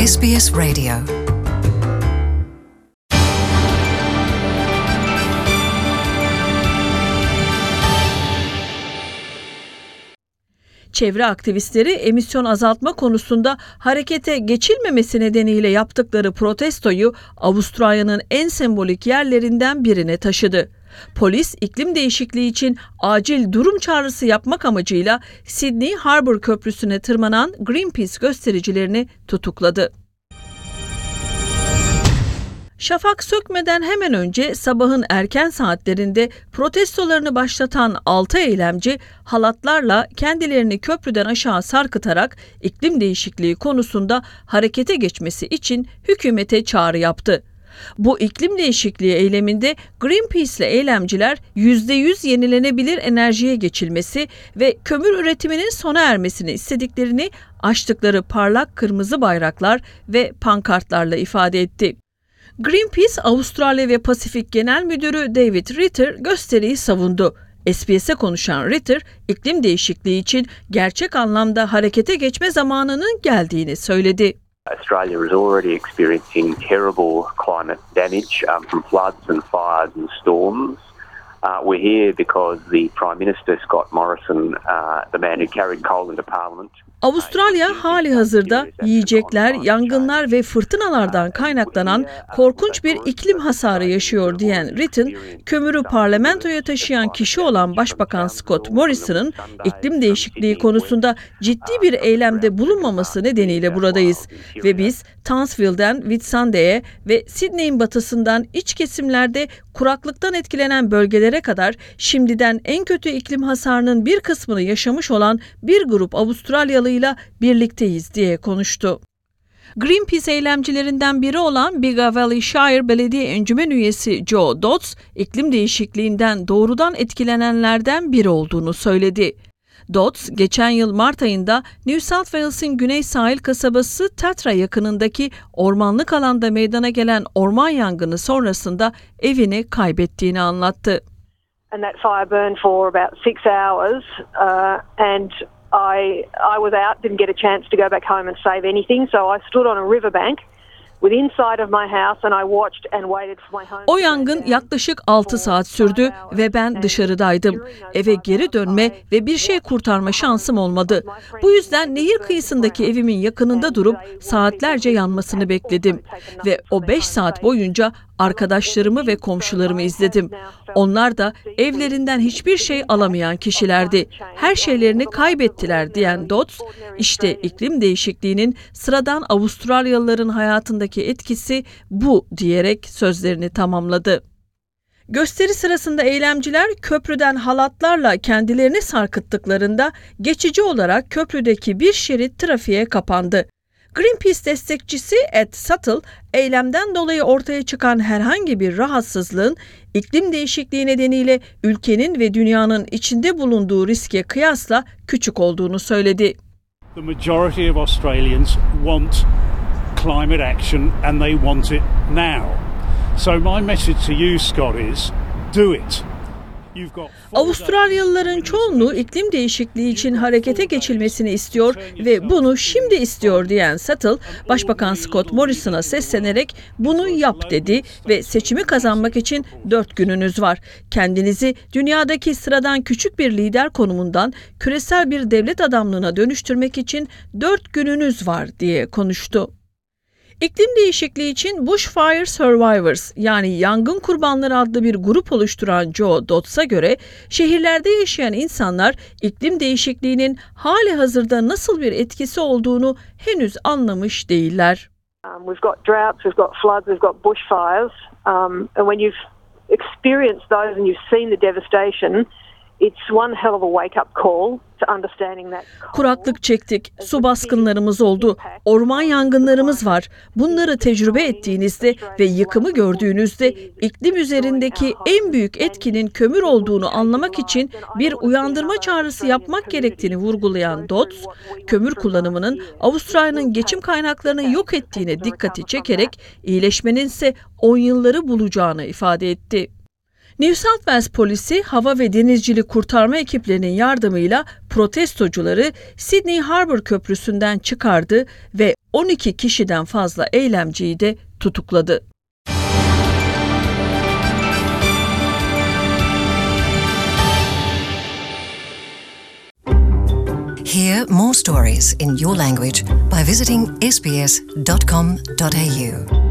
SBS Radio. Çevre aktivistleri emisyon azaltma konusunda harekete geçilmemesi nedeniyle yaptıkları protestoyu Avustralya'nın en sembolik yerlerinden birine taşıdı. Polis iklim değişikliği için acil durum çağrısı yapmak amacıyla Sydney Harbour Köprüsü'ne tırmanan Greenpeace göstericilerini tutukladı. Şafak sökmeden hemen önce sabahın erken saatlerinde protestolarını başlatan 6 eylemci halatlarla kendilerini köprüden aşağı sarkıtarak iklim değişikliği konusunda harekete geçmesi için hükümete çağrı yaptı. Bu iklim değişikliği eyleminde Greenpeace'le eylemciler %100 yenilenebilir enerjiye geçilmesi ve kömür üretiminin sona ermesini istediklerini açtıkları parlak kırmızı bayraklar ve pankartlarla ifade etti. Greenpeace Avustralya ve Pasifik Genel Müdürü David Ritter gösteriyi savundu. SBS'e konuşan Ritter, iklim değişikliği için gerçek anlamda harekete geçme zamanının geldiğini söyledi. Australia is already experiencing terrible climate damage from floods and fires and storms. We're here because the Prime Minister Scott Morrison, the man who carried coal into Parliament. Avustralya hali hazırda yiyecekler, yangınlar ve fırtınalardan kaynaklanan korkunç bir iklim hasarı yaşıyor diyen Ritter, kömürü parlamentoya taşıyan kişi olan Başbakan Scott Morrison'ın iklim değişikliği konusunda ciddi bir eylemde bulunmaması nedeniyle buradayız ve biz Townsville'den Whitsunday'e ve Sydney'in batısından iç kesimlerde kuraklıktan etkilenen bölgelere kadar şimdiden en kötü iklim hasarının bir kısmını yaşamış olan bir grup Avustralyalıyla birlikteyiz diye konuştu. Greenpeace eylemcilerinden biri olan Bigga Valley Shire Belediye Encümen üyesi Joe Dodds, iklim değişikliğinden doğrudan etkilenenlerden biri olduğunu söyledi. Dodds, geçen yıl Mart ayında New South Wales'in güney sahil kasabası Tatra yakınındaki ormanlık alanda meydana gelen orman yangını sonrasında evini kaybettiğini anlattı. And that fire burned for about 6 hours and I was out, didn't get a chance to go back home and save anything, so I stood on a riverbank with inside of my house and I watched and waited for my home. O yangın yaklaşık 6 saat sürdü ve ben dışarıdaydım. Eve geri dönme ve bir şey kurtarma şansım olmadı. Bu yüzden nehir kıyısındaki evimin yakınında durup saatlerce yanmasını bekledim. Ve o 5 saat boyunca arkadaşlarımı ve komşularımı izledim. Onlar da evlerinden hiçbir şey alamayan kişilerdi. Her şeylerini kaybettiler diyen Dodds, işte iklim değişikliğinin sıradan Avustralyalıların hayatındaki etkisi bu diyerek sözlerini tamamladı. Gösteri sırasında eylemciler köprüden halatlarla kendilerini sarkıttıklarında geçici olarak köprüdeki bir şerit trafiğe kapandı. Greenpeace destekçisi Ed Suttle, eylemden dolayı ortaya çıkan herhangi bir rahatsızlığın iklim değişikliği nedeniyle ülkenin ve dünyanın içinde bulunduğu riske kıyasla küçük olduğunu söyledi. The majority of Australians want climate action and they want it now. So my message to you, Scott, is do it. Avustralyalıların çoğunluğu iklim değişikliği için harekete geçilmesini istiyor ve bunu şimdi istiyor diyen Suttle, Başbakan Scott Morrison'a seslenerek bunu yap dedi ve seçimi kazanmak için 4 gününüz var. Kendinizi dünyadaki sıradan küçük bir lider konumundan küresel bir devlet adamlığına dönüştürmek için 4 gününüz var diye konuştu. İklim değişikliği için Bushfire Survivors yani yangın kurbanları adlı bir grup oluşturan Joe Dodds'a göre şehirlerde yaşayan insanlar iklim değişikliğinin hali hazırda nasıl bir etkisi olduğunu henüz anlamış değiller. We've got droughts, we've got floods, we've got bushfires, and when you've experienced those and you've seen the devastation, it's one hell of a wake-up call to understanding that. Kuraklık çektik, su baskınlarımız oldu, orman yangınlarımız var. Bunları tecrübe ettiğinizde ve yıkımı gördüğünüzde iklim üzerindeki en büyük etkinin kömür olduğunu anlamak için bir uyandırma çağrısı yapmak gerektiğini vurgulayan Dodds, kömür kullanımının Avustralya'nın geçim kaynaklarını yok ettiğine dikkati çekerek iyileşmenin ise 10 yılları bulacağını ifade etti. New South Wales polisi hava ve denizcilik kurtarma ekiplerinin yardımıyla protestocuları Sydney Harbour Köprüsü'nden çıkardı ve 12 kişiden fazla eylemciyi de tutukladı. Hear more stories in your language by visiting sbs.com.au.